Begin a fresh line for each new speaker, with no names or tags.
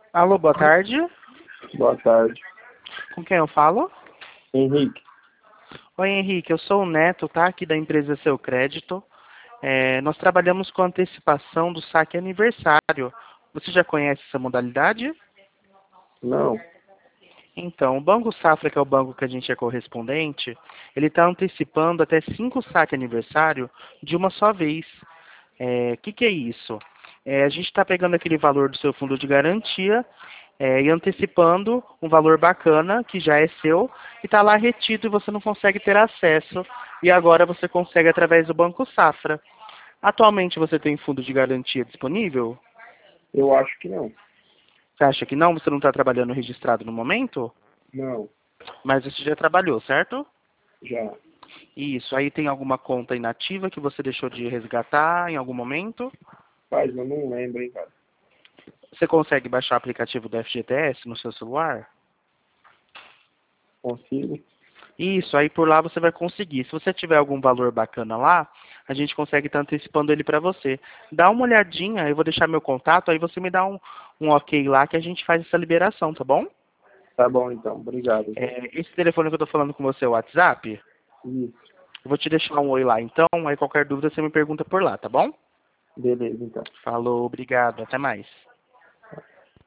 Alô, boa tarde.
Boa tarde.
Com quem eu falo?
Henrique.
Oi, Henrique. Eu sou o Neto, tá? Aqui da empresa Seu Crédito. Nós trabalhamos com antecipação do saque aniversário. Você já conhece essa modalidade?
Não.
Então, o Banco Safra, que é o banco que a gente é correspondente, ele está antecipando até 5 saques aniversário de uma só vez. Que é isso? A gente está pegando aquele valor do seu fundo de garantia e antecipando um valor bacana que já é seu e está lá retido e você não consegue ter acesso. E agora você consegue através do Banco Safra. Atualmente você tem fundo de garantia disponível?
Eu acho que não.
Você acha que não? Você não está trabalhando registrado no momento?
Não.
Mas você já trabalhou, certo?
Já.
Isso. Aí tem alguma conta inativa que você deixou de resgatar em algum momento?
Mas eu não lembro, hein, cara.
Você consegue baixar o aplicativo do FGTS no seu celular?
Consigo?
Isso, aí por lá você vai conseguir. Se você tiver algum valor bacana lá, a gente consegue estar antecipando ele para você. Dá uma olhadinha, eu vou deixar meu contato, aí você me dá um ok lá que a gente faz essa liberação, tá bom?
Tá bom, então. Obrigado.
Esse telefone que eu tô falando com você é o WhatsApp?
Isso.
Eu vou te deixar um oi lá então, aí qualquer dúvida você me pergunta por lá, tá bom?
Beleza, então.
Falou, obrigado, até mais.